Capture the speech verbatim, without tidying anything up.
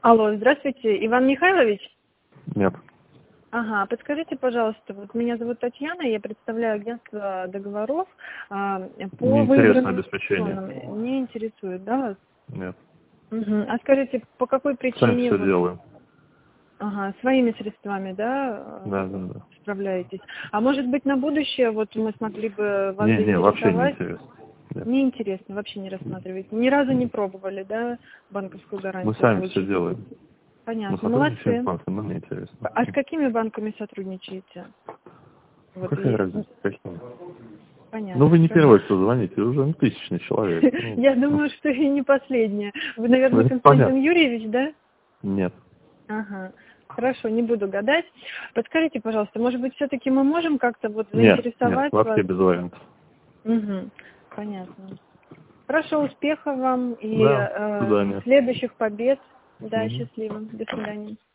Алло, здравствуйте, Иван Михайлович? Нет. Ага, подскажите, пожалуйста, вот меня зовут Татьяна, я представляю агентство договоров а, по Мне интересно выигранным обеспечение. опционам. Не интересует, да, вас? Нет. Угу. А скажите, по какой Сами причине все вы делаем. ага, своими средствами, да, Да, да, да. справляетесь? А может быть на будущее вот мы смогли бы вас Не, не, вообще не заинтересовать? интересно. Нет. Неинтересно, вообще не рассматриваете. Ни разу не пробовали, да, банковскую гарантию Мы сами получить? все делаем. Мы Понятно, сотрудничаем с молодцы. банком, нам не интересно. А с какими банками сотрудничаете? Ну, Вот какая и разница, какими? понятно. Ну, вы не Хорошо. первый, кто звоните, уже ну, тысячный человек. Ну, Я думаю, что и не последняя. Вы, наверное, это Константин понятно. Юрьевич, да? Нет. Ага. Хорошо, не буду гадать. Подскажите, пожалуйста, может быть, все-таки мы можем как-то вот Нет, нет, заинтересовать вообще вас? без вариантов. Угу. Понятно. Хорошо, успехов вам и Да, до э, свидания. следующих побед. Да, Мгм. счастливо. До свидания.